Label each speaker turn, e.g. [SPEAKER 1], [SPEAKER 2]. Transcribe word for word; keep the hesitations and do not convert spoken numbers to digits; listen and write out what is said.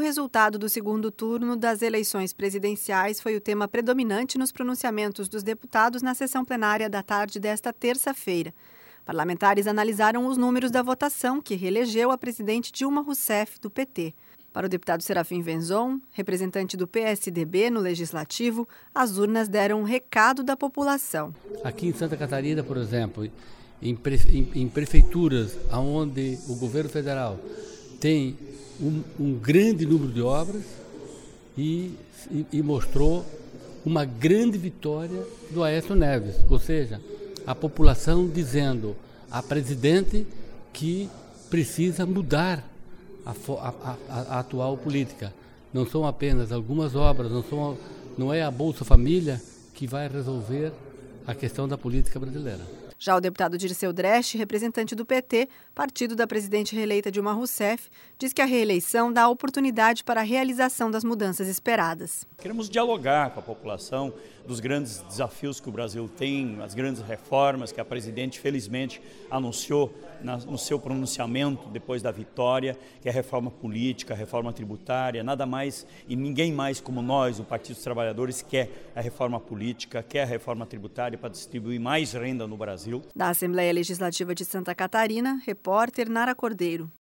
[SPEAKER 1] resultado do segundo turno das eleições presidenciais foi o tema predominante nos pronunciamentos dos deputados na sessão plenária da tarde desta terça-feira. Parlamentares analisaram os números da votação que reelegeu a presidente Dilma Rousseff, do P T. Para o deputado Serafim Venzon, representante do P S D B no Legislativo, as urnas deram um recado da população.
[SPEAKER 2] Aqui em Santa Catarina, por exemplo, em, prefe... em prefeituras onde o governo federal tem um, um grande número de obras e, e, e mostrou uma grande vitória do Aécio Neves, ou seja, a população dizendo a presidente que precisa mudar a, a, a, a atual política. Não são apenas algumas obras, não, são, não é a Bolsa Família que vai resolver a questão da política brasileira.
[SPEAKER 1] Já o deputado Dirceu Dresch, representante do P T, partido da presidente reeleita Dilma Rousseff, diz que a reeleição dá oportunidade para a realização das mudanças esperadas.
[SPEAKER 3] Queremos dialogar com a população dos grandes desafios que o Brasil tem, as grandes reformas que a presidente felizmente anunciou no seu pronunciamento depois da vitória, que é a reforma política, a reforma tributária, nada mais e ninguém mais como nós, o Partido dos Trabalhadores, quer a reforma política, quer a reforma tributária para distribuir mais renda no Brasil.
[SPEAKER 1] Da Assembleia Legislativa de Santa Catarina, repórter Nara Cordeiro.